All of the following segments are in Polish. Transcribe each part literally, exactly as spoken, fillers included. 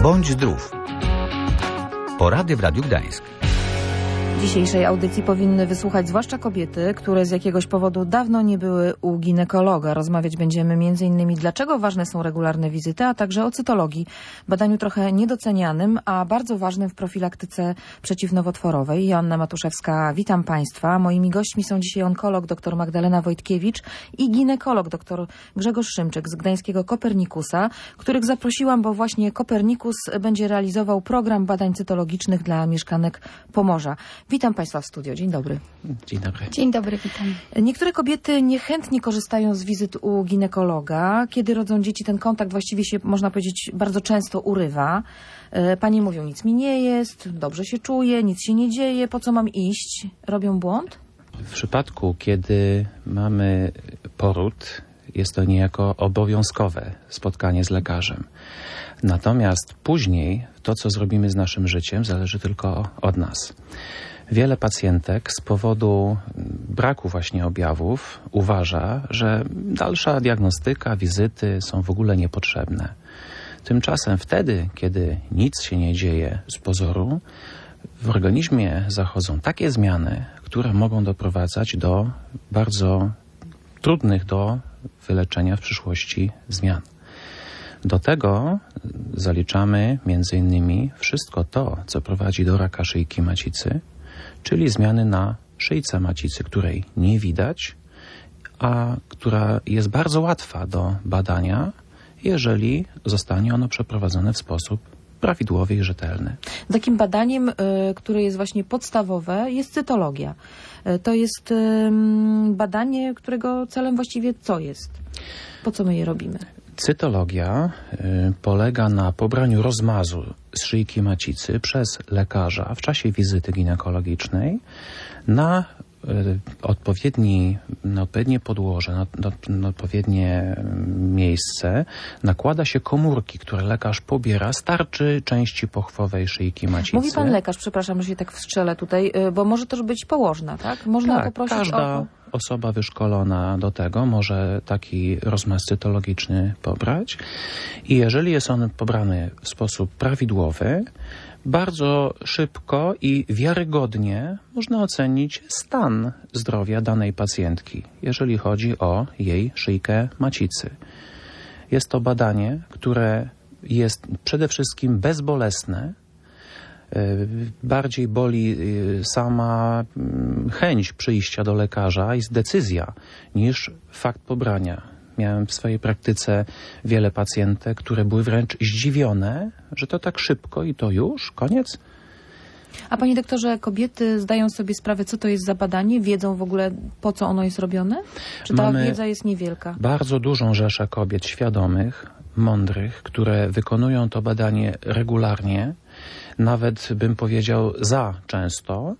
Bądź zdrów. Porady w Radiu Gdańsk. Dzisiejszej audycji powinny wysłuchać zwłaszcza kobiety, które z jakiegoś powodu dawno nie były u ginekologa. Rozmawiać będziemy między innymi dlaczego ważne są regularne wizyty, a także o cytologii, badaniu trochę niedocenianym, a bardzo ważnym w profilaktyce przeciwnowotworowej. Joanna Matuszewska, witam Państwa. Moimi gośćmi są dzisiaj onkolog dr Magdalena Wojtkiewicz i ginekolog dr Grzegorz Szymczyk z gdańskiego Kopernikusa, których zaprosiłam, bo właśnie Kopernikus będzie realizował program badań cytologicznych dla mieszkanek Pomorza. Witam Państwa w studio. Dzień dobry. Dzień dobry. Dzień dobry, witam. Niektóre kobiety niechętnie korzystają z wizyt u ginekologa. Kiedy rodzą dzieci, ten kontakt właściwie się, można powiedzieć, bardzo często urywa. Panie mówią, nic mi nie jest, dobrze się czuję, nic się nie dzieje, po co mam iść? Robią błąd? W przypadku, kiedy mamy poród, jest to niejako obowiązkowe spotkanie z lekarzem. Natomiast później to, co zrobimy z naszym życiem, zależy tylko od nas. Wiele pacjentek z powodu braku właśnie objawów uważa, że dalsza diagnostyka, wizyty są w ogóle niepotrzebne. Tymczasem wtedy, kiedy nic się nie dzieje z pozoru, w organizmie zachodzą takie zmiany, które mogą doprowadzać do bardzo trudnych do wyleczenia w przyszłości zmian. Do tego zaliczamy między innymi wszystko to, co prowadzi do raka szyjki macicy, czyli zmiany na szyjce macicy, której nie widać, a która jest bardzo łatwa do badania, jeżeli zostanie ono przeprowadzone w sposób prawidłowy i rzetelny. Takim badaniem, które jest właśnie podstawowe, jest cytologia. To jest badanie, którego celem właściwie co jest? Po co my je robimy? Cytologia y, polega na pobraniu rozmazu z szyjki macicy przez lekarza w czasie wizyty ginekologicznej na y, odpowiedni, na odpowiednie podłoże, na, na, na odpowiednie miejsce nakłada się komórki, które lekarz pobiera z tarczy części pochwowej szyjki macicy. Mówi pan lekarz, przepraszam, że się tak wstrzelę tutaj, bo może też być położna, tak? Można tak, poprosić każda o... osoba wyszkolona do tego może taki rozmaz cytologiczny pobrać i jeżeli jest on pobrany w sposób prawidłowy, bardzo szybko i wiarygodnie można ocenić stan zdrowia danej pacjentki, jeżeli chodzi o jej szyjkę macicy. Jest to badanie, które jest przede wszystkim bezbolesne. Bardziej boli sama chęć przyjścia do lekarza i decyzja niż fakt pobrania. Miałem w swojej praktyce wiele pacjentek, które były wręcz zdziwione, że to tak szybko i to już, koniec. A panie doktorze, kobiety zdają sobie sprawę, co to jest za badanie? Wiedzą w ogóle, po co ono jest robione? Czy ta Mamy wiedza jest niewielka? Bardzo dużą rzeszę kobiet świadomych, mądrych, które wykonują to badanie regularnie, nawet bym powiedział za często,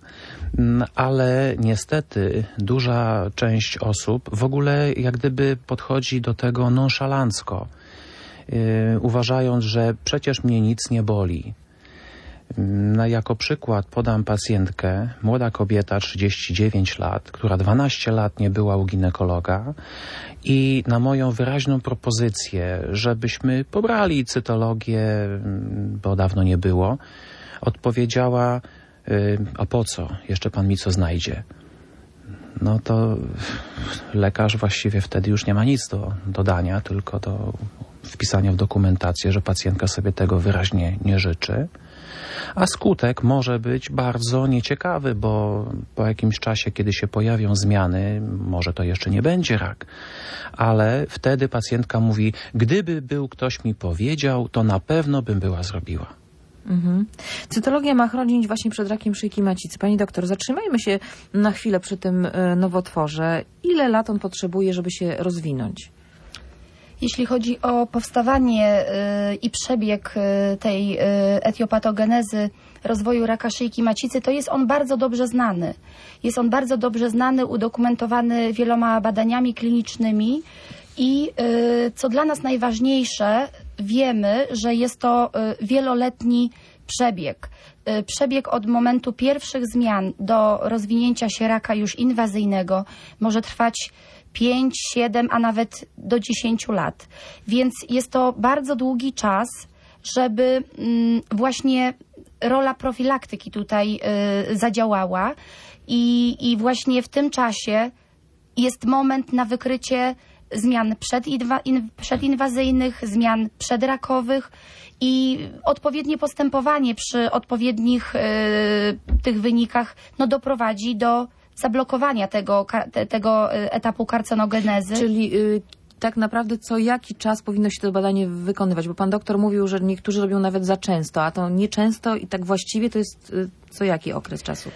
ale niestety duża część osób w ogóle jak gdyby podchodzi do tego nonszalancko, yy, uważając, że przecież mnie nic nie boli. No, jako przykład podam pacjentkę, młoda kobieta, trzydzieści dziewięć lat, która dwanaście lat nie była u ginekologa i na moją wyraźną propozycję, żebyśmy pobrali cytologię, bo dawno nie było, odpowiedziała, a po co? Jeszcze pan mi co znajdzie? No to lekarz właściwie wtedy już nie ma nic do dodania, tylko do wpisania w dokumentację, że pacjentka sobie tego wyraźnie nie życzy. A skutek może być bardzo nieciekawy, bo po jakimś czasie, kiedy się pojawią zmiany, może to jeszcze nie będzie rak. Ale wtedy pacjentka mówi, gdyby był ktoś mi powiedział, to na pewno bym była zrobiła. Mhm. Cytologia ma chronić właśnie przed rakiem szyjki macicy. Pani doktor, zatrzymajmy się na chwilę przy tym nowotworze. Ile lat on potrzebuje, żeby się rozwinąć? Jeśli chodzi o powstawanie y, i przebieg y, tej y, etiopatogenezy rozwoju raka szyjki macicy, to jest on bardzo dobrze znany. Jest on bardzo dobrze znany, udokumentowany wieloma badaniami klinicznymi i y, co dla nas najważniejsze, wiemy, że jest to y, wieloletni przebieg. Y, przebieg od momentu pierwszych zmian do rozwinięcia się raka już inwazyjnego może trwać pięć, siedem, a nawet do dziesięciu lat. Więc jest to bardzo długi czas, żeby mm, właśnie rola profilaktyki tutaj y, zadziałała i, i właśnie w tym czasie jest moment na wykrycie zmian przedinwa, in, przedinwazyjnych, zmian przedrakowych i odpowiednie postępowanie przy odpowiednich y, tych wynikach no, doprowadzi do zablokowania tego, te, tego etapu karcenogenezy. Czyli y, tak naprawdę co jaki czas powinno się to badanie wykonywać? Bo pan doktor mówił, że niektórzy robią nawet za często, a to nieczęsto i tak właściwie to jest y, co jaki okres czasu?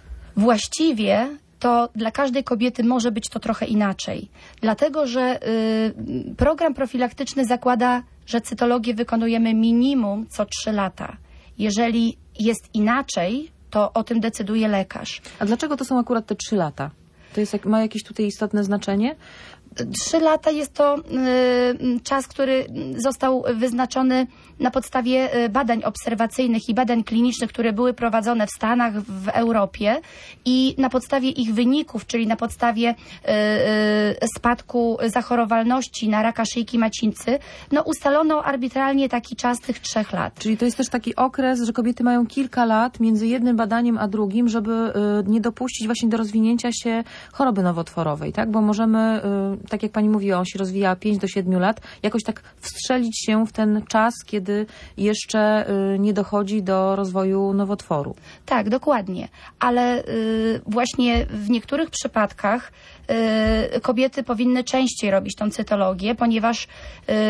Właściwie to dla każdej kobiety może być to trochę inaczej. Dlatego, że y, program profilaktyczny zakłada, że cytologię wykonujemy minimum co trzy lata. Jeżeli jest inaczej, to o tym decyduje lekarz. A dlaczego to są akurat te trzy lata? To jest, ma jakieś tutaj istotne znaczenie? Trzy lata jest to y, czas, który został wyznaczony na podstawie badań obserwacyjnych i badań klinicznych, które były prowadzone w Stanach, w Europie i na podstawie ich wyników, czyli na podstawie y, y, spadku zachorowalności na raka szyjki macicy, no ustalono arbitralnie taki czas tych trzech lat. Czyli to jest też taki okres, że kobiety mają kilka lat między jednym badaniem a drugim, żeby y, nie dopuścić właśnie do rozwinięcia się choroby nowotworowej, tak? Bo możemy, y, tak jak pani mówiła, on się rozwija pięć do siedmiu lat, jakoś tak wstrzelić się w ten czas, kiedy jeszcze y, nie dochodzi do rozwoju nowotworu. Tak, dokładnie. Ale y, właśnie w niektórych przypadkach y, kobiety powinny częściej robić tą cytologię, ponieważ y,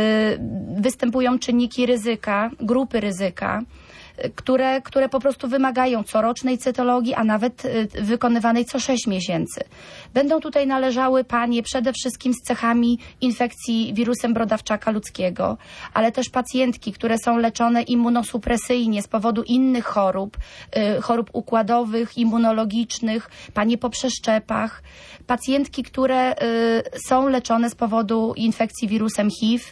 występują czynniki ryzyka, grupy ryzyka, które, które po prostu wymagają corocznej cytologii, a nawet y, wykonywanej co sześć miesięcy. Będą tutaj należały panie przede wszystkim z cechami infekcji wirusem brodawczaka ludzkiego, ale też pacjentki, które są leczone immunosupresyjnie z powodu innych chorób, y, chorób układowych, immunologicznych, panie po przeszczepach, pacjentki, które y, są leczone z powodu infekcji wirusem H I V,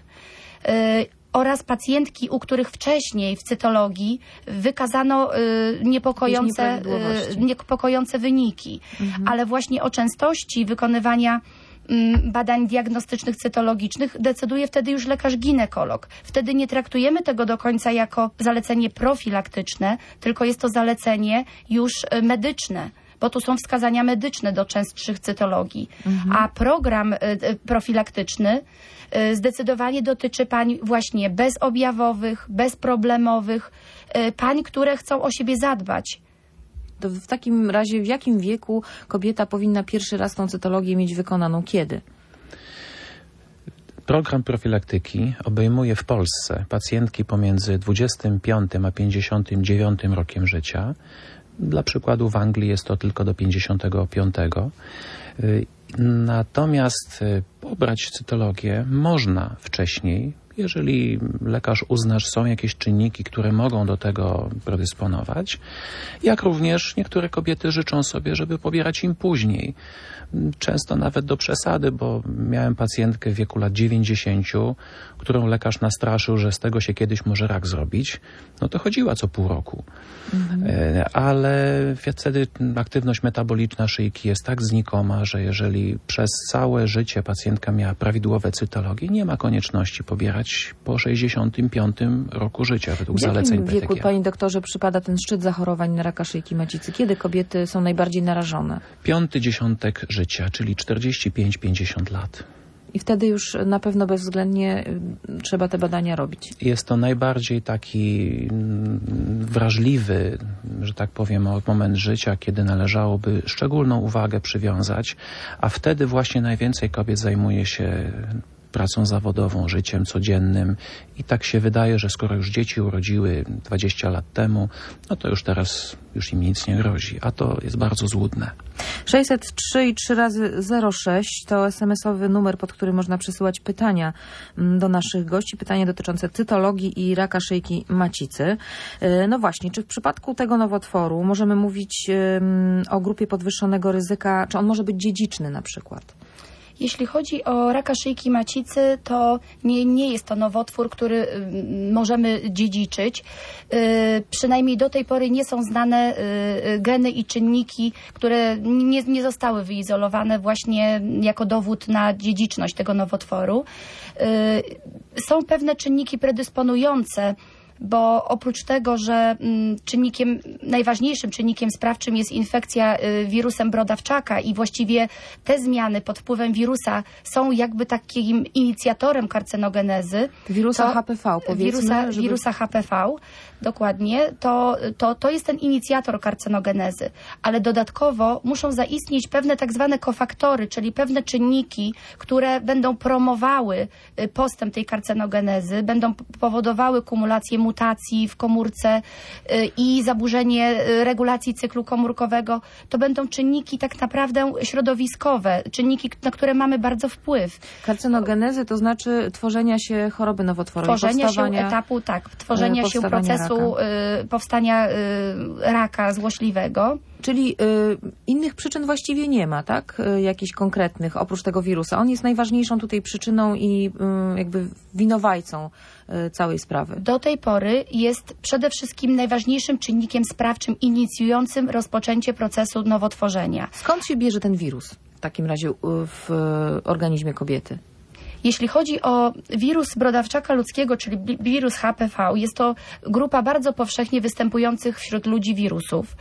y, oraz pacjentki, u których wcześniej w cytologii wykazano y, niepokojące, y, niepokojące wyniki. Mhm. Ale właśnie o częstości wykonywania y, badań diagnostycznych, cytologicznych decyduje wtedy już lekarz ginekolog. Wtedy nie traktujemy tego do końca jako zalecenie profilaktyczne, tylko jest to zalecenie już y, medyczne, bo tu są wskazania medyczne do częstszych cytologii. Mhm. A program y, y, profilaktyczny y, zdecydowanie dotyczy pań właśnie bezobjawowych, bezproblemowych, y, pań, które chcą o siebie zadbać. To w takim razie w jakim wieku kobieta powinna pierwszy raz tą cytologię mieć wykonaną? Kiedy? Program profilaktyki obejmuje w Polsce pacjentki pomiędzy dwudziestym piątym a pięćdziesiątym dziewiątym rokiem życia. Dla przykładu w Anglii jest to tylko do pięćdziesiątego piątego. Natomiast pobrać cytologię można wcześniej, jeżeli lekarz uzna, że są jakieś czynniki, które mogą do tego predysponować, jak również niektóre kobiety życzą sobie, żeby pobierać im później. Często nawet do przesady, bo miałem pacjentkę w wieku lat dziewięćdziesięciu, którą lekarz nastraszył, że z tego się kiedyś może rak zrobić. No to chodziła co pół roku. Mhm. Ale wtedy aktywność metaboliczna szyjki jest tak znikoma, że jeżeli przez całe życie pacjentka miała prawidłowe cytologie, nie ma konieczności pobierać po sześćdziesiątym piątym roku życia według zaleceń P T G. W jakim wieku, panie doktorze, przypada ten szczyt zachorowań na raka szyjki macicy? Kiedy kobiety są najbardziej narażone? Piąty dziesiątek życia, czyli czterdzieści pięć do pięćdziesięciu lat. I wtedy już na pewno bezwzględnie trzeba te badania robić. Jest to najbardziej taki wrażliwy, że tak powiem, moment życia, kiedy należałoby szczególną uwagę przywiązać, a wtedy właśnie najwięcej kobiet zajmuje się pracą zawodową, życiem codziennym i tak się wydaje, że skoro już dzieci urodziły dwadzieścia lat temu, no to już teraz już im nic nie grozi, a to jest bardzo złudne. sześćset trzy i trzy razy zero sześć to es em esowy numer, pod który można przesyłać pytania do naszych gości, pytania dotyczące cytologii i raka szyjki macicy. No właśnie, czy w przypadku tego nowotworu możemy mówić o grupie podwyższonego ryzyka, czy on może być dziedziczny na przykład? Jeśli chodzi o raka szyjki macicy, to nie, nie jest to nowotwór, który y, możemy dziedziczyć. Y, przynajmniej do tej pory nie są znane y, geny i czynniki, które nie, nie zostały wyizolowane właśnie jako dowód na dziedziczność tego nowotworu. Y, są pewne czynniki predysponujące bo oprócz tego, że mm, czynnikiem, najważniejszym czynnikiem sprawczym jest infekcja y, wirusem brodawczaka i właściwie te zmiany pod wpływem wirusa są jakby takim inicjatorem karcenogenezy. Wirusa to, H P V, powiedzmy. Wirusa, żeby... wirusa H P V, dokładnie. To, to, to jest ten inicjator karcenogenezy, ale dodatkowo muszą zaistnieć pewne tak zwane kofaktory, czyli pewne czynniki, które będą promowały postęp tej karcenogenezy, będą powodowały kumulację mutacji w komórce i zaburzenie regulacji cyklu komórkowego. To będą czynniki tak naprawdę środowiskowe, czynniki, na które mamy bardzo wpływ. Karcenogenezy to znaczy tworzenia się choroby nowotworowej. Tworzenia się etapu, tak, tworzenia się procesu raka. Y, powstania y, raka złośliwego. Czyli y, innych przyczyn właściwie nie ma, tak? Y, jakichś konkretnych, oprócz tego wirusa. On jest najważniejszą tutaj przyczyną i y, jakby winowajcą y, całej sprawy. Do tej pory jest przede wszystkim najważniejszym czynnikiem sprawczym inicjującym rozpoczęcie procesu nowotworzenia. Skąd się bierze ten wirus w takim razie y, w y, organizmie kobiety? Jeśli chodzi o wirus brodawczaka ludzkiego, czyli wirus H P V, jest to grupa bardzo powszechnie występujących wśród ludzi wirusów.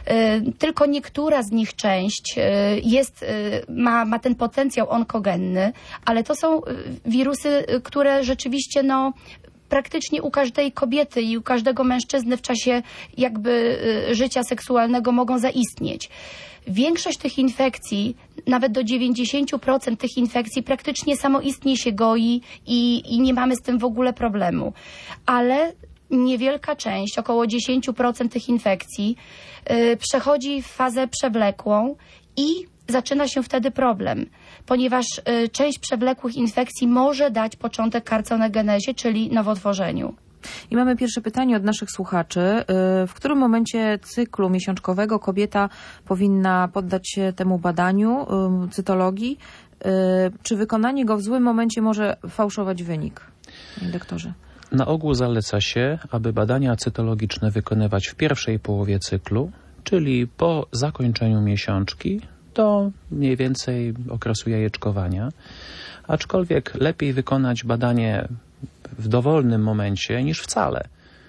Tylko niektóra z nich część jest, ma, ma ten potencjał onkogenny, ale to są wirusy, które rzeczywiście no, praktycznie u każdej kobiety i u każdego mężczyzny w czasie jakby życia seksualnego mogą zaistnieć. Większość tych infekcji, nawet do dziewięćdziesiąt procent tych infekcji praktycznie samoistnie się goi i, i nie mamy z tym w ogóle problemu. Ale niewielka część, około dziesięć procent tych infekcji yy, przechodzi w fazę przewlekłą i zaczyna się wtedy problem, ponieważ y, część przewlekłych infekcji może dać początek karcenogenezie, czyli nowotworzeniu. I mamy pierwsze pytanie od naszych słuchaczy. W którym momencie cyklu miesiączkowego kobieta powinna poddać się temu badaniu, cytologii? Czy wykonanie go w złym momencie może fałszować wynik, panie doktorze? Na ogół zaleca się, aby badania cytologiczne wykonywać w pierwszej połowie cyklu, czyli po zakończeniu miesiączki do mniej więcej okresu jajeczkowania. Aczkolwiek lepiej wykonać badanie w dowolnym momencie niż wcale.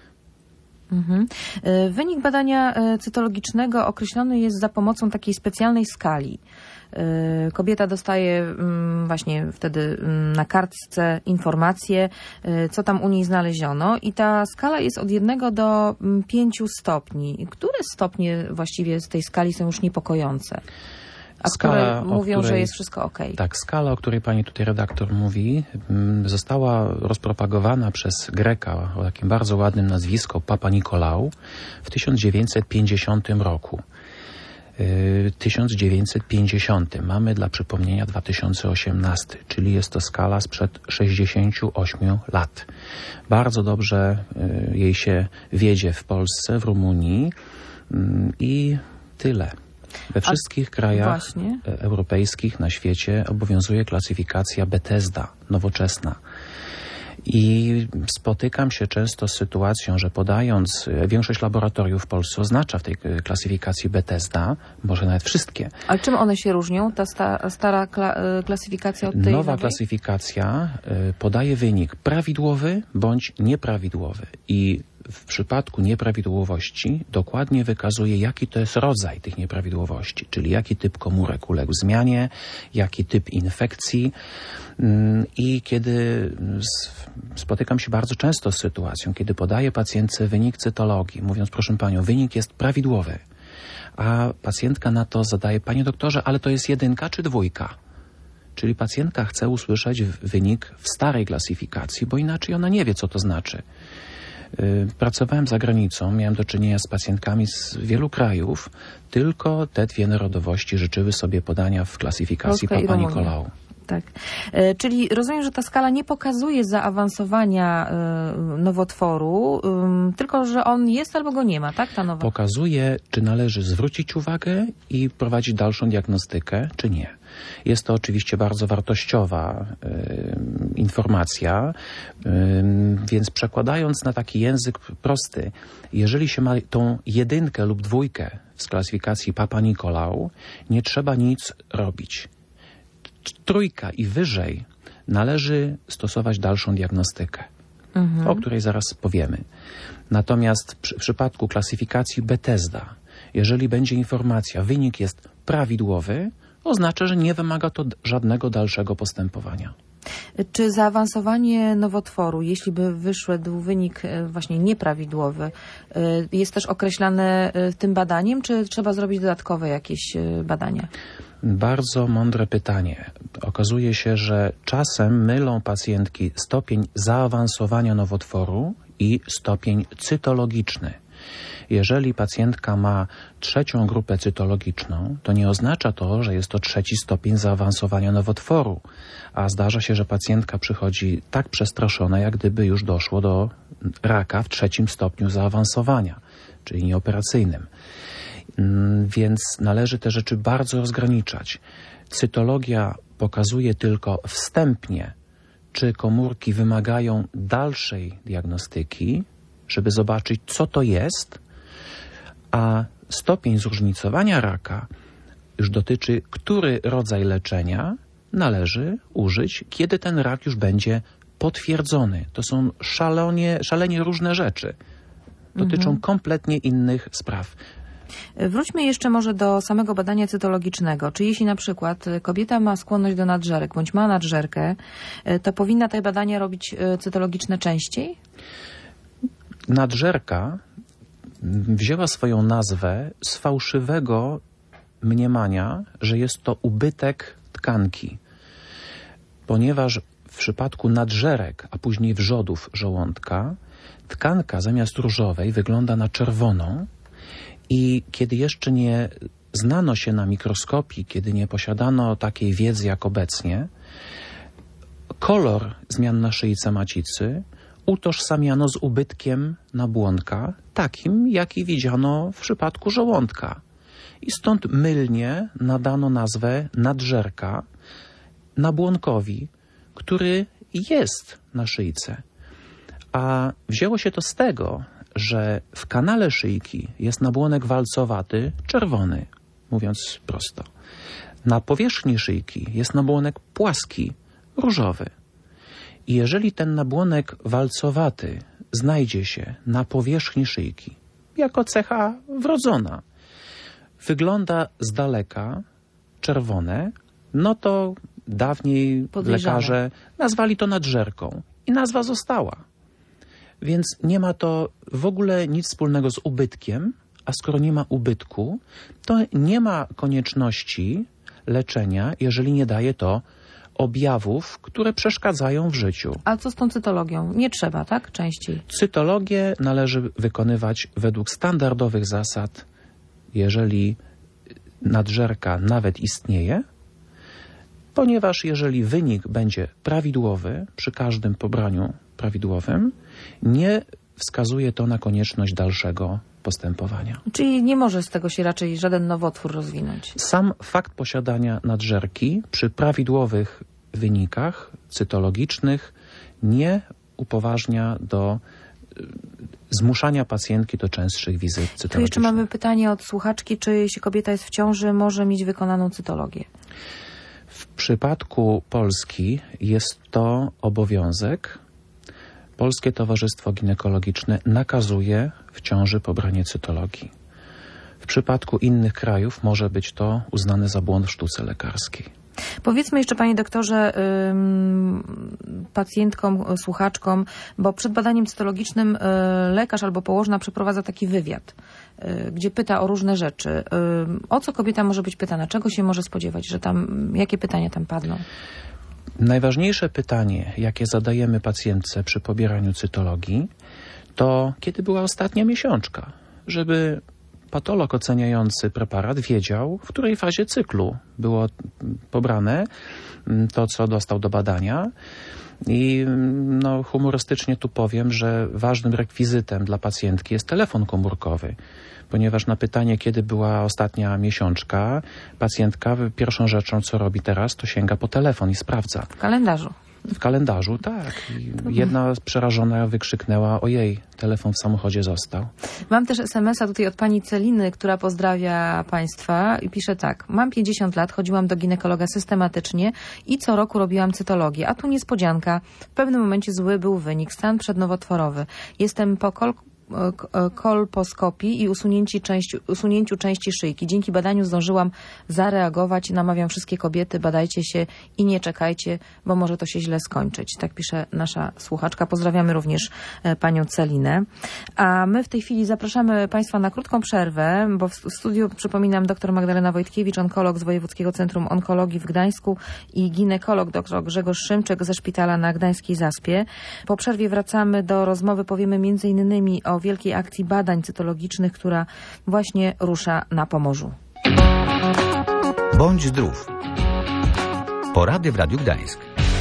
Mhm. Wynik badania cytologicznego określony jest za pomocą takiej specjalnej skali. Kobieta dostaje właśnie wtedy na kartce informacje, co tam u niej znaleziono i ta skala jest od jednego do pięciu stopni. Które stopnie właściwie z tej skali są już niepokojące? A skala, które mówią, której, że jest wszystko ok. Tak, skala, o której pani tutaj redaktor mówi, została rozpropagowana przez Greka o takim bardzo ładnym nazwisku Papa Nikolau w tysiąc dziewięćset pięćdziesiątym roku. tysiąc dziewięćset pięćdziesiąty. Mamy dla przypomnienia dwa tysiące osiemnasty, czyli jest to skala sprzed sześćdziesięciu ośmiu lat. Bardzo dobrze jej się wiedzie w Polsce, w Rumunii i tyle. We wszystkich A, krajach właśnie. europejskich na świecie obowiązuje klasyfikacja Bethesda, nowoczesna. I spotykam się często z sytuacją, że podając, większość laboratoriów w Polsce oznacza w tej klasyfikacji Bethesda, może nawet wszystkie. A czym one się różnią, ta sta, stara kla, klasyfikacja od tej Nowa nowej? klasyfikacja podaje wynik prawidłowy bądź nieprawidłowy. I w przypadku nieprawidłowości dokładnie wykazuje, jaki to jest rodzaj tych nieprawidłowości, czyli jaki typ komórek uległ zmianie, jaki typ infekcji. I kiedy spotykam się bardzo często z sytuacją, kiedy podaję pacjentce wynik cytologii, mówiąc, proszę panią, wynik jest prawidłowy, a pacjentka na to zadaje, panie doktorze, ale to jest jedynka czy dwójka? Czyli pacjentka chce usłyszeć wynik w starej klasyfikacji, bo inaczej ona nie wie, co to znaczy. Pracowałem za granicą, miałem do czynienia z pacjentkami z wielu krajów, tylko te dwie narodowości życzyły sobie podania w klasyfikacji Polska Papa Nikolau. Tak. E, czyli rozumiem, że ta skala nie pokazuje zaawansowania e, nowotworu, e, tylko że on jest albo go nie ma, tak? Ta nowa... Pokazuje, czy należy zwrócić uwagę i prowadzić dalszą diagnostykę, czy nie. Jest to oczywiście bardzo wartościowa y, informacja, y, więc przekładając na taki język prosty, jeżeli się ma tą jedynkę lub dwójkę z klasyfikacji Papa Nikolau, nie trzeba nic robić. Trójka i wyżej należy stosować dalszą diagnostykę. mhm. o której zaraz powiemy. Natomiast przy, w przypadku klasyfikacji Bethesda, jeżeli będzie informacja, wynik jest prawidłowy, oznacza, że nie wymaga to żadnego dalszego postępowania. Czy zaawansowanie nowotworu, jeśli by wyszedł wynik właśnie nieprawidłowy, jest też określane tym badaniem, czy trzeba zrobić dodatkowe jakieś badania? Bardzo mądre pytanie. Okazuje się, że czasem mylą pacjentki stopień zaawansowania nowotworu i stopień cytologiczny. Jeżeli pacjentka ma trzecią grupę cytologiczną, to nie oznacza to, że jest to trzeci stopień zaawansowania nowotworu, a zdarza się, że pacjentka przychodzi tak przestraszona, jak gdyby już doszło do raka w trzecim stopniu zaawansowania, czyli nieoperacyjnym. Więc należy te rzeczy bardzo rozgraniczać. Cytologia pokazuje tylko wstępnie, czy komórki wymagają dalszej diagnostyki, żeby zobaczyć, co to jest, a stopień zróżnicowania raka już dotyczy, który rodzaj leczenia należy użyć, kiedy ten rak już będzie potwierdzony. To są szalonie, szalenie różne rzeczy. Dotyczą mhm. kompletnie innych spraw. Wróćmy jeszcze może do samego badania cytologicznego. Czy jeśli na przykład kobieta ma skłonność do nadżerek, bądź ma nadżerkę, to powinna te badania robić cytologiczne częściej? Nadżerka wzięła swoją nazwę z fałszywego mniemania, że jest to ubytek tkanki. Ponieważ w przypadku nadżerek, a później wrzodów żołądka, tkanka zamiast różowej wygląda na czerwoną i kiedy jeszcze nie znano się na mikroskopii, kiedy nie posiadano takiej wiedzy jak obecnie, kolor zmian na szyjce macicy utożsamiano z ubytkiem nabłonka, takim jaki widziano w przypadku żołądka. I stąd mylnie nadano nazwę nadżerka nabłonkowi, który jest na szyjce. A wzięło się to z tego, że w kanale szyjki jest nabłonek walcowaty, czerwony, mówiąc prosto. Na powierzchni szyjki jest nabłonek płaski, różowy. I jeżeli ten nabłonek walcowaty znajdzie się na powierzchni szyjki, jako cecha wrodzona, wygląda z daleka czerwone, no to dawniej lekarze nazwali to nadżerką i nazwa została. Więc nie ma to w ogóle nic wspólnego z ubytkiem, a skoro nie ma ubytku, to nie ma konieczności leczenia, jeżeli nie daje to objawów, które przeszkadzają w życiu. A co z tą cytologią? Nie trzeba, tak? Częściej. Cytologię należy wykonywać według standardowych zasad, jeżeli nadżerka nawet istnieje, ponieważ jeżeli wynik będzie prawidłowy przy każdym pobraniu prawidłowym, nie wskazuje to na konieczność dalszego postępowania. Czyli nie może z tego się raczej żaden nowotwór rozwinąć. Sam fakt posiadania nadżerki przy prawidłowych wynikach cytologicznych nie upoważnia do zmuszania pacjentki do częstszych wizyt cytologicznych. Tu jeszcze mamy pytanie od słuchaczki, czy jeśli kobieta jest w ciąży, może mieć wykonaną cytologię? W przypadku Polski jest to obowiązek. Polskie Towarzystwo Ginekologiczne nakazuje w ciąży pobranie cytologii. W przypadku innych krajów może być to uznane za błąd w sztuce lekarskiej. Powiedzmy jeszcze, panie doktorze, ym, pacjentkom, słuchaczkom, bo przed badaniem cytologicznym y, lekarz albo położna przeprowadza taki wywiad, y, gdzie pyta o różne rzeczy. Y, o co kobieta może być pytana? Czego się może spodziewać? Że tam, jakie pytania tam padną? Najważniejsze pytanie, jakie zadajemy pacjentce przy pobieraniu cytologii, to kiedy była ostatnia miesiączka, żeby patolog oceniający preparat wiedział, w której fazie cyklu było pobrane to, co dostał do badania. I no, humorystycznie tu powiem, że ważnym rekwizytem dla pacjentki jest telefon komórkowy, ponieważ na pytanie, kiedy była ostatnia miesiączka, pacjentka pierwszą rzeczą, co robi teraz, to sięga po telefon i sprawdza. W kalendarzu. W kalendarzu, tak. I jedna przerażona wykrzyknęła: ojej, telefon w samochodzie został. Mam też es em es a tutaj od pani Celiny, która pozdrawia państwa i pisze tak. Mam pięćdziesiąt lat, chodziłam do ginekologa systematycznie i co roku robiłam cytologię. A tu niespodzianka. W pewnym momencie zły był wynik, stan przednowotworowy. Jestem po kol kolposkopii i usunięci części, usunięciu części szyjki. Dzięki badaniu zdążyłam zareagować. Namawiam wszystkie kobiety, badajcie się i nie czekajcie, bo może to się źle skończyć. Tak pisze nasza słuchaczka. Pozdrawiamy również panią Celinę. A my w tej chwili zapraszamy państwa na krótką przerwę, bo w studiu, przypominam, dr Magdalena Wojtkiewicz, onkolog z Wojewódzkiego Centrum Onkologii w Gdańsku i ginekolog dr Grzegorz Szymczyk ze szpitala na Gdańskiej Zaspie. Po przerwie wracamy do rozmowy, powiemy między innymi o wielkiej akcji badań cytologicznych, która właśnie rusza na Pomorzu. Bądź zdrów. Porady w Radiu Gdańsk.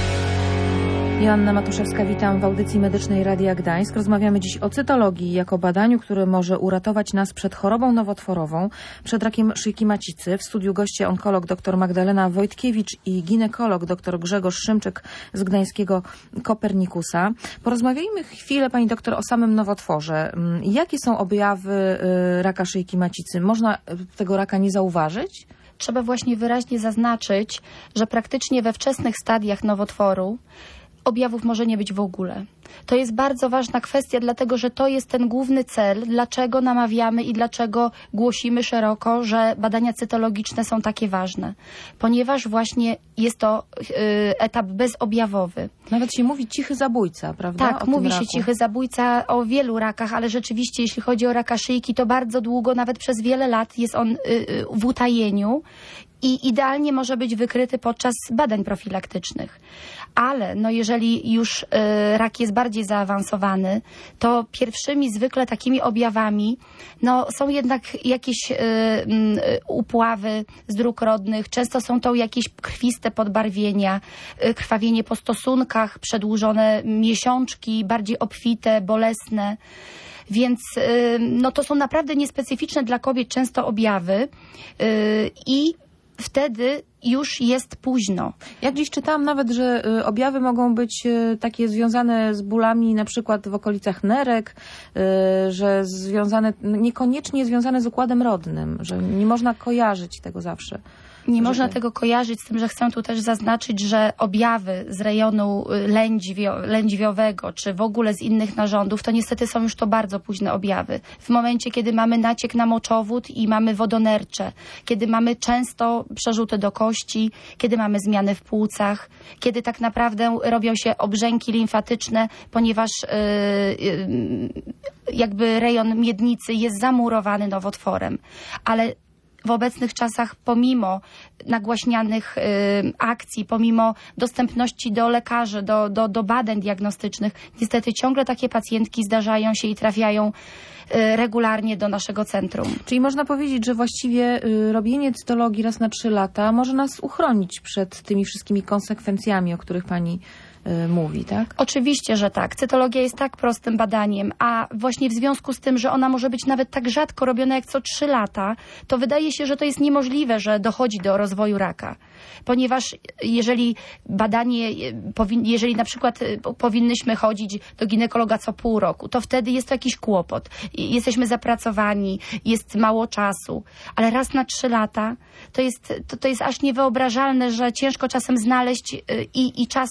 Joanna Matuszewska, witam w audycji medycznej Radia Gdańsk. Rozmawiamy dziś o cytologii jako badaniu, które może uratować nas przed chorobą nowotworową, przed rakiem szyjki macicy. W studiu goście onkolog dr Magdalena Wojtkiewicz i ginekolog dr Grzegorz Szymczyk z gdańskiego Kopernikusa. Porozmawiajmy chwilę, pani doktor, o samym nowotworze. Jakie są objawy raka szyjki macicy? Można tego raka nie zauważyć? Trzeba właśnie wyraźnie zaznaczyć, że praktycznie we wczesnych stadiach nowotworu objawów może nie być w ogóle. To jest bardzo ważna kwestia, dlatego że to jest ten główny cel, dlaczego namawiamy i dlaczego głosimy szeroko, że badania cytologiczne są takie ważne. Ponieważ właśnie jest to y, etap bezobjawowy. Nawet się mówi cichy zabójca, prawda? Tak, mówi się cichy zabójca o wielu rakach, ale rzeczywiście jeśli chodzi o raka szyjki, to bardzo długo, nawet przez wiele lat jest on y, y, w utajeniu i idealnie może być wykryty podczas badań profilaktycznych. Ale no jeżeli już y, rak jest bardziej zaawansowany, to pierwszymi zwykle takimi objawami no, są jednak jakieś y, y, upławy z dróg rodnych. Często są to jakieś krwiste podbarwienia, y, krwawienie po stosunkach, przedłużone miesiączki, bardziej obfite, bolesne. Więc y, no, to są naprawdę niespecyficzne dla kobiet często objawy y, i wtedy już jest późno. Ja gdzieś czytałam nawet, że y, objawy mogą być y, takie związane z bólami na przykład w okolicach nerek, y, że związane, niekoniecznie związane z układem rodnym, że nie można kojarzyć tego zawsze. Nie można tego kojarzyć z tym, że chcę tu też zaznaczyć, że objawy z rejonu lędźwio, lędźwiowego, czy w ogóle z innych narządów, to niestety są już to bardzo późne objawy. W momencie, kiedy mamy naciek na moczowód i mamy wodonercze, kiedy mamy często przerzuty do kości, kiedy mamy zmiany w płucach, kiedy tak naprawdę robią się obrzęki limfatyczne, ponieważ yy, yy, jakby rejon miednicy jest zamurowany nowotworem. Ale w obecnych czasach, pomimo nagłaśnianych y, akcji, pomimo dostępności do lekarzy, do, do, do badań diagnostycznych, niestety ciągle takie pacjentki zdarzają się i trafiają y, regularnie do naszego centrum. Czyli można powiedzieć, że właściwie y, robienie cytologii raz na trzy lata może nas uchronić przed tymi wszystkimi konsekwencjami, o których pani mówi, tak? Oczywiście, że tak. Cytologia jest tak prostym badaniem, a właśnie w związku z tym, że ona może być nawet tak rzadko robiona jak co trzy lata, to wydaje się, że to jest niemożliwe, że dochodzi do rozwoju raka. Ponieważ jeżeli badanie, jeżeli na przykład powinnyśmy chodzić do ginekologa co pół roku, to wtedy jest to jakiś kłopot. Jesteśmy zapracowani, jest mało czasu, ale raz na trzy lata to jest, to, to jest aż niewyobrażalne, że ciężko czasem znaleźć i, i czas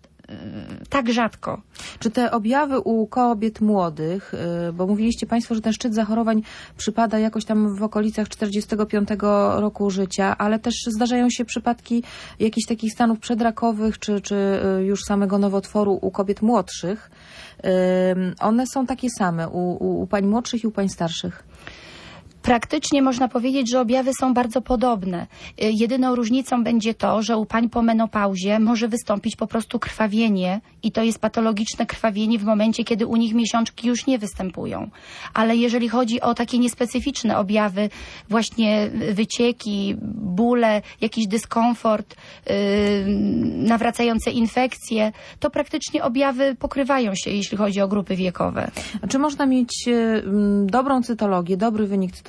tak rzadko. Czy te objawy u kobiet młodych, bo mówiliście państwo, że ten szczyt zachorowań przypada jakoś tam w okolicach czterdziestego piątego roku życia, ale też zdarzają się przypadki jakichś takich stanów przedrakowych, czy, czy już samego nowotworu u kobiet młodszych. One są takie same u, u, u pań młodszych i u pań starszych? Praktycznie można powiedzieć, że objawy są bardzo podobne. Jedyną różnicą będzie to, że u pań po menopauzie może wystąpić po prostu krwawienie i to jest patologiczne krwawienie w momencie, kiedy u nich miesiączki już nie występują. Ale jeżeli chodzi o takie niespecyficzne objawy, właśnie wycieki, bóle, jakiś dyskomfort, yy, nawracające infekcje, to praktycznie objawy pokrywają się, jeśli chodzi o grupy wiekowe. A czy można mieć y, dobrą cytologię, dobry wynik cytologii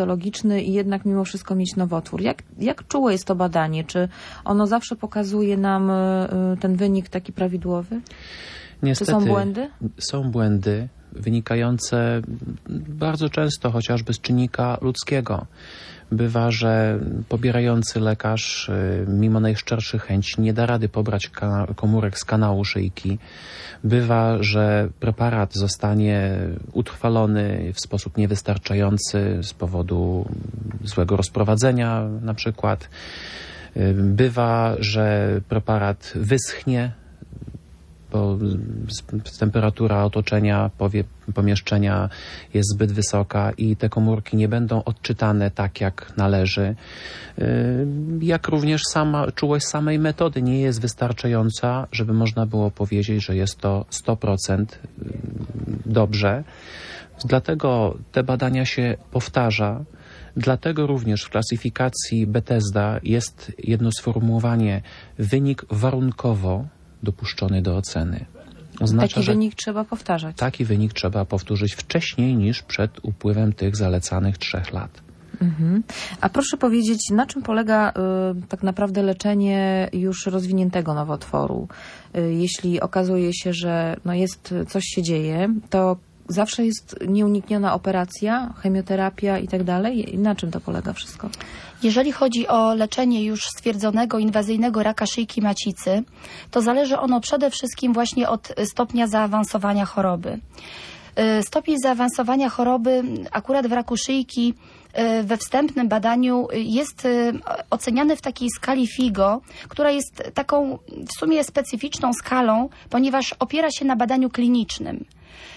cytologiczny i jednak mimo wszystko mieć nowotwór. Jak, jak czułe jest to badanie? Czy ono zawsze pokazuje nam ten wynik taki prawidłowy? Niestety, Czy są błędy? Są błędy wynikające bardzo często chociażby z czynnika ludzkiego. Bywa, że pobierający lekarz mimo najszczerszych chęci nie da rady pobrać komórek z kanału szyjki. Bywa, że preparat zostanie utrwalony w sposób niewystarczający z powodu złego rozprowadzenia na przykład. Bywa, że preparat wyschnie, bo temperatura otoczenia, powie, pomieszczenia jest zbyt wysoka i te komórki nie będą odczytane tak, jak należy. Jak również sama, czułość samej metody nie jest wystarczająca, żeby można było powiedzieć, że jest to sto procent dobrze. Dlatego te badania się powtarza. Dlatego również w klasyfikacji Bethesda jest jedno sformułowanie wynik warunkowo dopuszczony do oceny. Oznacza, taki wynik trzeba powtarzać. Taki wynik trzeba powtórzyć wcześniej niż przed upływem tych zalecanych trzech lat. Mhm. A proszę powiedzieć, na czym polega y, tak naprawdę leczenie już rozwiniętego nowotworu? Y, jeśli okazuje się, że no jest, coś się dzieje, to zawsze jest nieunikniona operacja, chemioterapia i tak dalej? Na czym to polega wszystko? Jeżeli chodzi o leczenie już stwierdzonego inwazyjnego raka szyjki macicy, to zależy ono przede wszystkim właśnie od stopnia zaawansowania choroby. Stopień zaawansowania choroby akurat w raku szyjki we wstępnym badaniu jest oceniany w takiej skali Figo, która jest taką w sumie specyficzną skalą, ponieważ opiera się na badaniu klinicznym.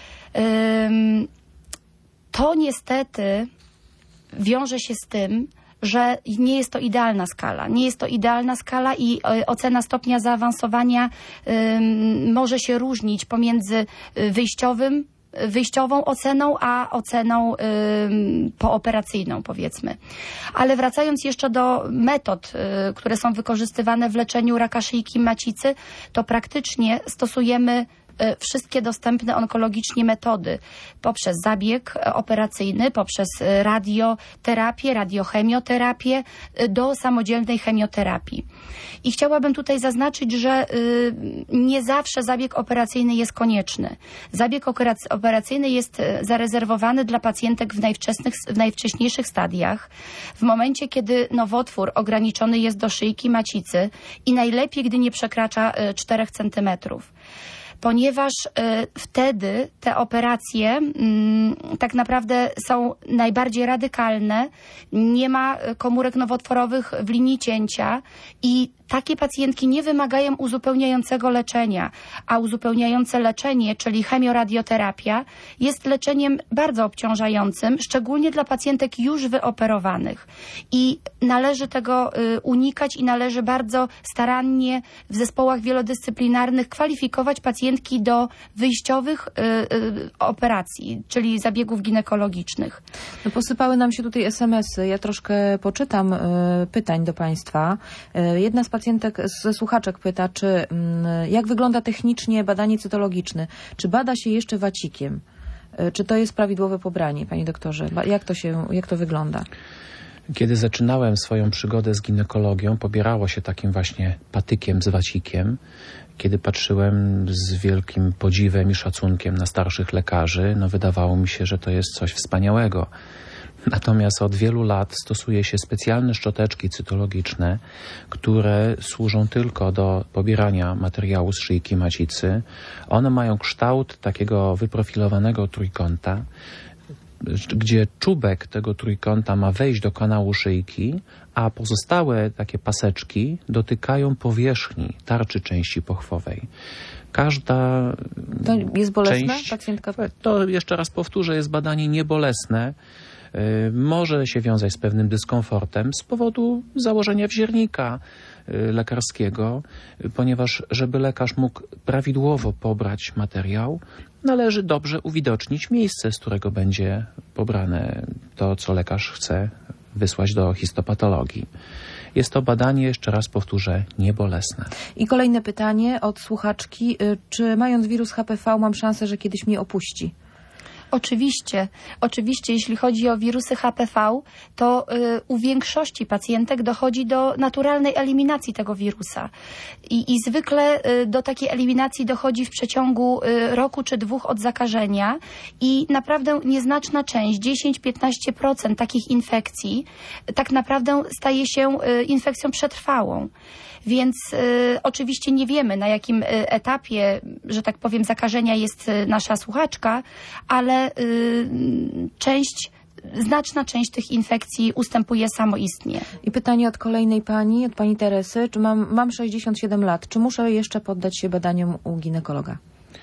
To niestety wiąże się z tym, że nie jest to idealna skala. Nie jest to idealna skala i ocena stopnia zaawansowania może się różnić pomiędzy wyjściowym, wyjściową oceną, a oceną y, pooperacyjną, powiedzmy. Ale wracając jeszcze do metod, y, które są wykorzystywane w leczeniu raka szyjki macicy, to praktycznie stosujemy wszystkie dostępne onkologicznie metody poprzez zabieg operacyjny, poprzez radioterapię, radiochemioterapię do samodzielnej chemioterapii. I chciałabym tutaj zaznaczyć, że nie zawsze zabieg operacyjny jest konieczny. Zabieg operacyjny jest zarezerwowany dla pacjentek w, najwczesnych, w najwcześniejszych stadiach, w momencie, kiedy nowotwór ograniczony jest do szyjki macicy i najlepiej, gdy nie przekracza czterech centymetrów. Ponieważ y, wtedy te operacje y, tak naprawdę są najbardziej radykalne, nie ma komórek nowotworowych w linii cięcia i takie pacjentki nie wymagają uzupełniającego leczenia, a uzupełniające leczenie, czyli chemioradioterapia, jest leczeniem bardzo obciążającym, szczególnie dla pacjentek już wyoperowanych. I należy tego y, unikać i należy bardzo starannie w zespołach wielodyscyplinarnych kwalifikować pacjentki do wyjściowych y, y, operacji, czyli zabiegów ginekologicznych. No, posypały nam się tutaj es em esy. Ja troszkę poczytam y, pytań do Państwa. Y, jedna z pacjentek, ze słuchaczek pyta, czy jak wygląda technicznie badanie cytologiczne? Czy bada się jeszcze wacikiem? Czy to jest prawidłowe pobranie, panie doktorze? Jak to się, jak to wygląda? Kiedy zaczynałem swoją przygodę z ginekologią, pobierało się takim właśnie patykiem z wacikiem. Kiedy patrzyłem z wielkim podziwem i szacunkiem na starszych lekarzy, no wydawało mi się, że to jest coś wspaniałego. Natomiast od wielu lat stosuje się specjalne szczoteczki cytologiczne, które służą tylko do pobierania materiału z szyjki macicy. One mają kształt takiego wyprofilowanego trójkąta, gdzie czubek tego trójkąta ma wejść do kanału szyjki, a pozostałe takie paseczki dotykają powierzchni tarczy części pochwowej. Każda To jest bolesne? część, Pacjentka... To jeszcze raz powtórzę, jest badanie niebolesne. Może się wiązać z pewnym dyskomfortem z powodu założenia wziernika lekarskiego, ponieważ żeby lekarz mógł prawidłowo pobrać materiał, należy dobrze uwidocznić miejsce, z którego będzie pobrane to, co lekarz chce wysłać do histopatologii. Jest to badanie, jeszcze raz powtórzę, niebolesne. I kolejne pytanie od słuchaczki. Czy mając wirus H P V mam szansę, że kiedyś mnie opuści? Oczywiście, oczywiście, jeśli chodzi o wirusy H P V, to y, u większości pacjentek dochodzi do naturalnej eliminacji tego wirusa. I, i zwykle y, do takiej eliminacji dochodzi w przeciągu y, roku czy dwóch od zakażenia i naprawdę nieznaczna część, dziesięć do piętnastu procent takich infekcji tak naprawdę staje się y, infekcją przetrwałą. Więc y, oczywiście nie wiemy, na jakim y, etapie, że tak powiem, zakażenia jest y, nasza słuchaczka, ale y, część, znaczna część tych infekcji ustępuje samoistnie. I pytanie od kolejnej pani, od pani Teresy. Czy mam, mam sześćdziesiąt siedem lat, czy muszę jeszcze poddać się badaniom u ginekologa?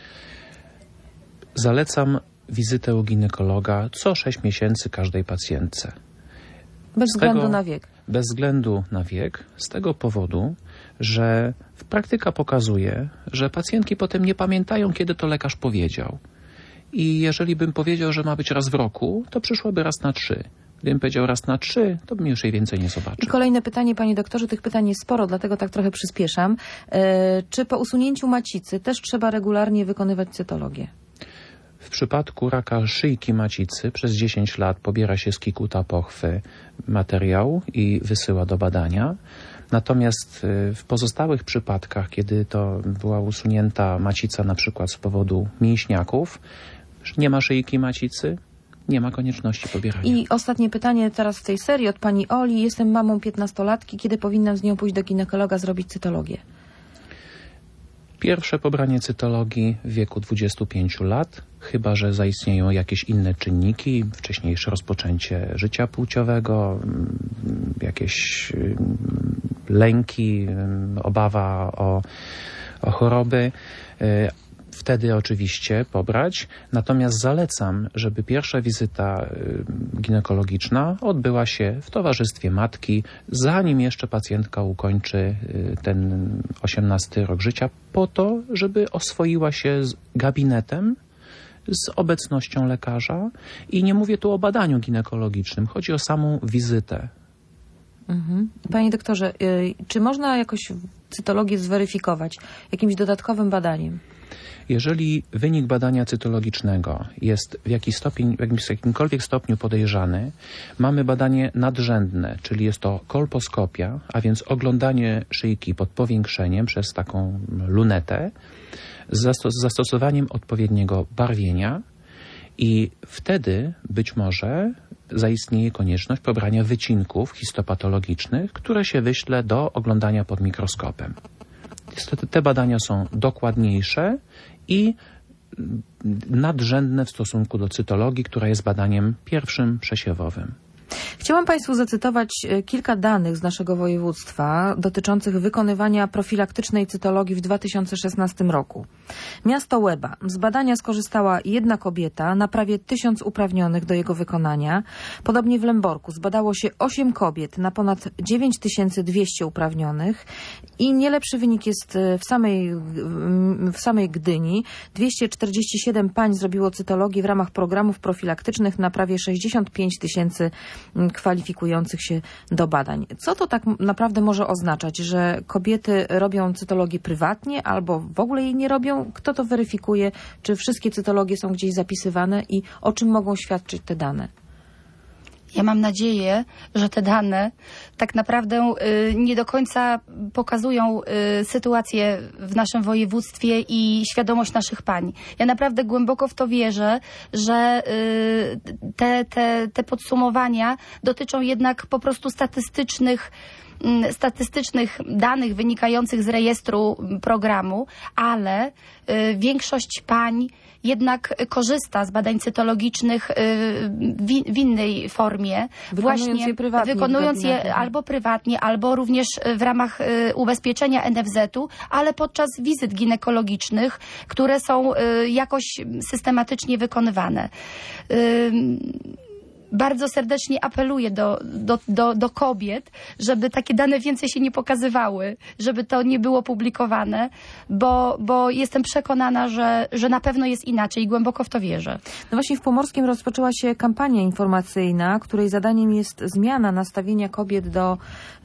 Zalecam wizytę u ginekologa co sześć miesięcy każdej pacjentce. Bez Z względu tego, na wiek? Bez względu na wiek, z tego powodu, że praktyka pokazuje, że pacjentki potem nie pamiętają, kiedy to lekarz powiedział. I jeżeli bym powiedział, że ma być raz w roku, to przyszłoby raz na trzy. Gdybym powiedział raz na trzy, to bym już jej więcej nie zobaczył. I kolejne pytanie, panie doktorze, tych pytań jest sporo, dlatego tak trochę przyspieszam. E, czy po usunięciu macicy też trzeba regularnie wykonywać cytologię? W przypadku raka szyjki macicy przez dziesięć lat pobiera się z kikuta pochwy materiał i wysyła do badania. Natomiast w pozostałych przypadkach, kiedy to była usunięta macica na przykład z powodu mięśniaków, nie ma szyjki macicy, nie ma konieczności pobierania. I ostatnie pytanie teraz w tej serii od pani Oli. Jestem mamą piętnastolatki. Kiedy powinnam z nią pójść do ginekologa zrobić cytologię? Pierwsze pobranie cytologii w wieku dwudziestu pięciu lat, chyba że zaistnieją jakieś inne czynniki, wcześniejsze rozpoczęcie życia płciowego, jakieś lęki, obawa o, o choroby. Wtedy oczywiście pobrać. Natomiast zalecam, żeby pierwsza wizyta ginekologiczna odbyła się w towarzystwie matki, zanim jeszcze pacjentka ukończy ten osiemnasty rok życia, po to, żeby oswoiła się z gabinetem, z obecnością lekarza. I nie mówię tu o badaniu ginekologicznym, chodzi o samą wizytę. Mhm. Panie doktorze, czy można jakoś cytologię zweryfikować jakimś dodatkowym badaniem? Jeżeli wynik badania cytologicznego jest w, jakiś stopień, w jakimkolwiek stopniu podejrzany, mamy badanie nadrzędne, czyli jest to kolposkopia, a więc oglądanie szyjki pod powiększeniem przez taką lunetę z, zastos z zastosowaniem odpowiedniego barwienia i wtedy być może zaistnieje konieczność pobrania wycinków histopatologicznych, które się wyśle do oglądania pod mikroskopem. Niestety te badania są dokładniejsze i nadrzędne w stosunku do cytologii, która jest badaniem pierwszym przesiewowym. Chciałam Państwu zacytować kilka danych z naszego województwa dotyczących wykonywania profilaktycznej cytologii w dwa tysiące szesnastym roku. Miasto Łeba. Z badania skorzystała jedna kobieta na prawie tysiąc uprawnionych do jego wykonania. Podobnie w Lęborku zbadało się osiem kobiet na ponad dziewięć tysięcy dwieście uprawnionych i nie lepszy wynik jest w samej, w samej Gdyni. dwieście czterdzieści siedem pań zrobiło cytologię w ramach programów profilaktycznych na prawie sześćdziesiąt pięć tysięcy kwalifikujących się do badań. Co to tak naprawdę może oznaczać, że kobiety robią cytologię prywatnie albo w ogóle jej nie robią? Kto to weryfikuje? Czy wszystkie cytologie są gdzieś zapisywane i o czym mogą świadczyć te dane? Ja mam nadzieję, że te dane tak naprawdę y, nie do końca pokazują y, sytuację w naszym województwie i świadomość naszych pań. Ja naprawdę głęboko w to wierzę, że y, te, te, te podsumowania dotyczą jednak po prostu statystycznych statystycznych danych wynikających z rejestru programu, ale y, większość pań jednak korzysta z badań cytologicznych y, w, w innej formie. Wykonując właśnie je prywatnie. Wykonując je albo prywatnie, albo również w ramach y, ubezpieczenia N F Z u, ale podczas wizyt ginekologicznych, które są y, jakoś systematycznie wykonywane. Y, bardzo serdecznie apeluję do, do, do, do kobiet, żeby takie dane więcej się nie pokazywały, żeby to nie było publikowane, bo, bo jestem przekonana, że, że na pewno jest inaczej i głęboko w to wierzę. No właśnie w Pomorskim rozpoczęła się kampania informacyjna, której zadaniem jest zmiana nastawienia kobiet do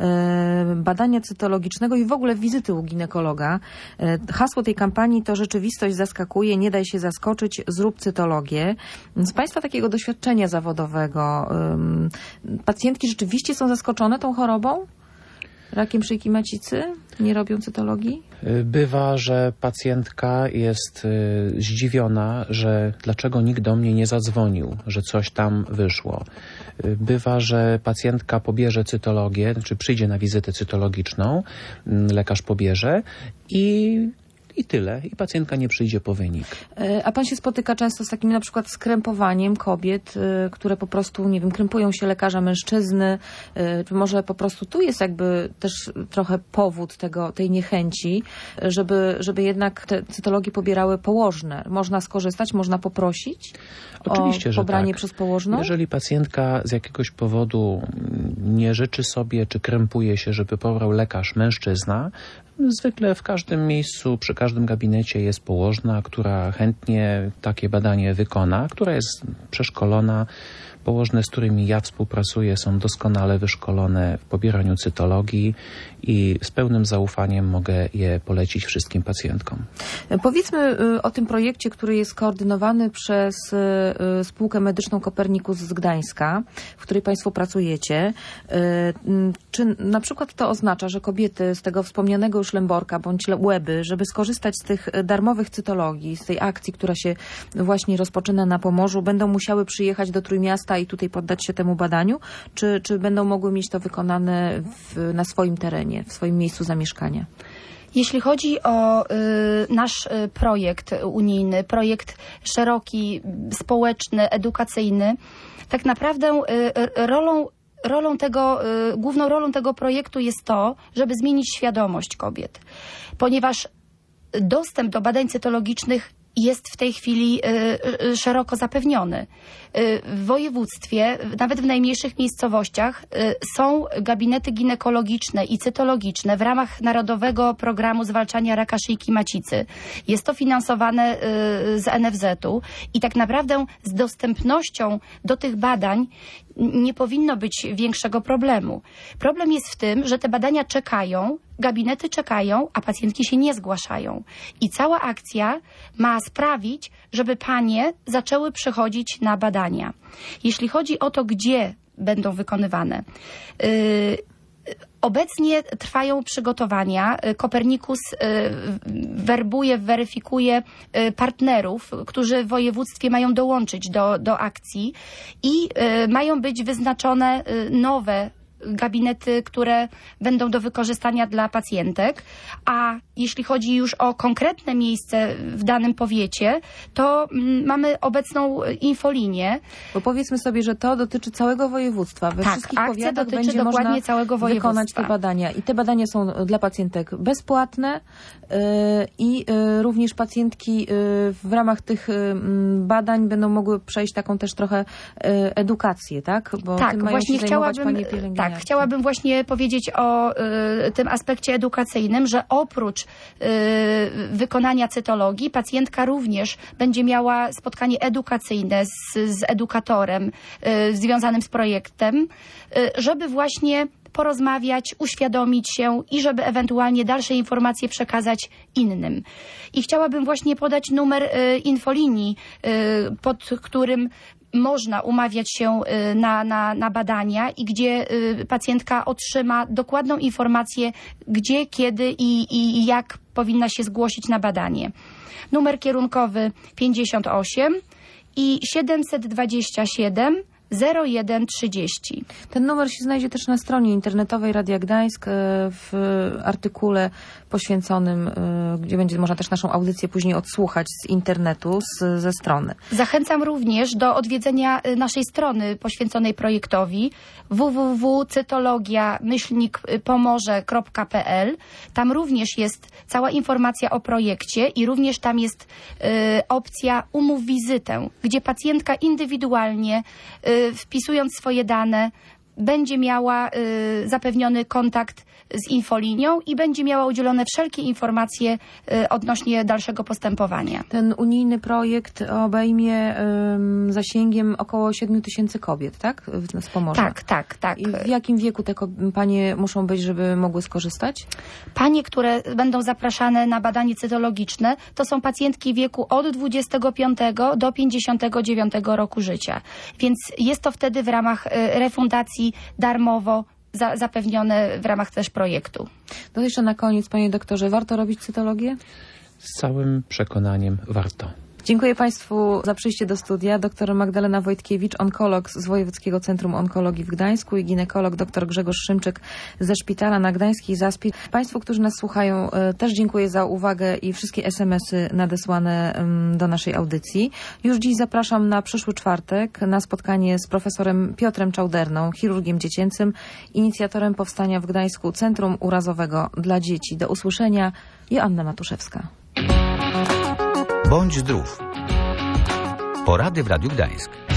e, badania cytologicznego i w ogóle wizyty u ginekologa. E, hasło tej kampanii to rzeczywistość zaskakuje, nie daj się zaskoczyć, zrób cytologię. Z Państwa takiego doświadczenia zawodowego, e, pacjentki rzeczywiście są zaskoczone tą chorobą? Rakiem szyjki macicy? Nie robią cytologii? Bywa, że pacjentka jest y, zdziwiona, że dlaczego nikt do mnie nie zadzwonił, że coś tam wyszło. Y, bywa, że pacjentka pobierze cytologię, czy przyjdzie na wizytę cytologiczną, y, lekarz pobierze i I tyle. I pacjentka nie przyjdzie po wynik. A pan się spotyka często z takim na przykład skrępowaniem kobiet, y, które po prostu, nie wiem, krępują się lekarza mężczyzny, y, czy może po prostu tu jest jakby też trochę powód tego, tej niechęci, żeby, żeby jednak te cytologie pobierały położne. Można skorzystać, można poprosić Oczywiście, o że pobranie tak. przez położną? Jeżeli pacjentka z jakiegoś powodu nie życzy sobie, czy krępuje się, żeby pobrał lekarz mężczyzna, zwykle w każdym miejscu, przy każdym gabinecie jest położna, która chętnie takie badanie wykona, która jest przeszkolona. Położne, z którymi ja współpracuję, są doskonale wyszkolone w pobieraniu cytologii i z pełnym zaufaniem mogę je polecić wszystkim pacjentkom. Powiedzmy o tym projekcie, który jest koordynowany przez Spółkę Medyczną Kopernikus z Gdańska, w której Państwo pracujecie. Czy na przykład to oznacza, że kobiety z tego wspomnianego już Lęborka bądź Łeby, żeby skorzystać z tych darmowych cytologii, z tej akcji, która się właśnie rozpoczyna na Pomorzu, będą musiały przyjechać do Trójmiasta i tutaj poddać się temu badaniu, czy, czy będą mogły mieć to wykonane w, na swoim terenie, w swoim miejscu zamieszkania? Jeśli chodzi o y, nasz y, projekt unijny, projekt szeroki, społeczny, edukacyjny, tak naprawdę y, rolą Rolą tego, y, główną rolą tego projektu jest to, żeby zmienić świadomość kobiet, ponieważ dostęp do badań cytologicznych jest w tej chwili y, y, szeroko zapewniony. Y, w województwie, nawet w najmniejszych miejscowościach, y, są gabinety ginekologiczne i cytologiczne w ramach Narodowego Programu Zwalczania Raka Szyjki Macicy. Jest to finansowane y, z en ef zetu i tak naprawdę z dostępnością do tych badań nie powinno być większego problemu. Problem jest w tym, że te badania czekają, gabinety czekają, a pacjentki się nie zgłaszają. I cała akcja ma sprawić, żeby panie zaczęły przychodzić na badania. Jeśli chodzi o to, gdzie będą wykonywane, yy, obecnie trwają przygotowania. Kopernikus werbuje, weryfikuje partnerów, którzy w województwie mają dołączyć do, do akcji i mają być wyznaczone nowe gabinety, które będą do wykorzystania dla pacjentek, a jeśli chodzi już o konkretne miejsce w danym powiecie, to mamy obecną infolinię. Bo powiedzmy sobie, że to dotyczy całego województwa. We tak, wszystkich akcja powiatach dotyczy będzie dokładnie można całego województwa. Wykonać te badania. I te badania są dla pacjentek bezpłatne yy, i yy, również pacjentki yy, w ramach tych yy, badań będą mogły przejść taką też trochę yy, edukację, tak? Bo tak, tym mają właśnie się zajmować chciałabym, panie pielęgniarki. tak, chciałabym właśnie powiedzieć o y, tym aspekcie edukacyjnym, że oprócz y, wykonania cytologii, pacjentka również będzie miała spotkanie edukacyjne z, z edukatorem y, związanym z projektem, y, żeby właśnie porozmawiać, uświadomić się i żeby ewentualnie dalsze informacje przekazać innym. I chciałabym właśnie podać numer y, infolinii, y, pod którym można umawiać się na, na, na badania i gdzie pacjentka otrzyma dokładną informację, gdzie, kiedy i, i jak powinna się zgłosić na badanie. Numer kierunkowy pięćdziesiąt osiem i siedemset dwadzieścia siedem zero jeden trzydzieści. Ten numer się znajdzie też na stronie internetowej Radia Gdańsk w artykule poświęconym, gdzie będzie można też naszą audycję później odsłuchać z internetu, z, ze strony. Zachęcam również do odwiedzenia naszej strony poświęconej projektowi w w w kropka cytologia myślnik pomorze kropka p l. Tam również jest cała informacja o projekcie i również tam jest y, opcja umów wizytę, gdzie pacjentka indywidualnie y, y, wpisując swoje dane, będzie miała y, zapewniony kontakt z infolinią i będzie miała udzielone wszelkie informacje y, odnośnie dalszego postępowania. Ten unijny projekt obejmie ym, zasięgiem około siedmiu tysięcy kobiet, tak? Z Pomorza. Tak, tak, tak. I w jakim wieku te panie muszą być, żeby mogły skorzystać? Panie, które będą zapraszane na badanie cytologiczne, to są pacjentki w wieku od dwudziestego piątego do pięćdziesiątego dziewiątego roku życia. Więc jest to wtedy w ramach y, refundacji darmowo za, zapewnione w ramach też projektu. To jeszcze na koniec, panie doktorze, warto robić cytologię? Z całym przekonaniem warto. Dziękuję państwu za przyjście do studia. Doktor Magdalena Wojtkiewicz, onkolog z Wojewódzkiego Centrum Onkologii w Gdańsku i ginekolog dr Grzegorz Szymczyk ze Szpitala na Gdańskiej Zaspie. Państwu, którzy nas słuchają, też dziękuję za uwagę i wszystkie es em esy nadesłane do naszej audycji. Już dziś zapraszam na przyszły czwartek na spotkanie z profesorem Piotrem Czauderną, chirurgiem dziecięcym, inicjatorem powstania w Gdańsku Centrum Urazowego dla Dzieci. Do usłyszenia. Joanna Matuszewska. Bądź zdrów. Porady w Radiu Gdańsk.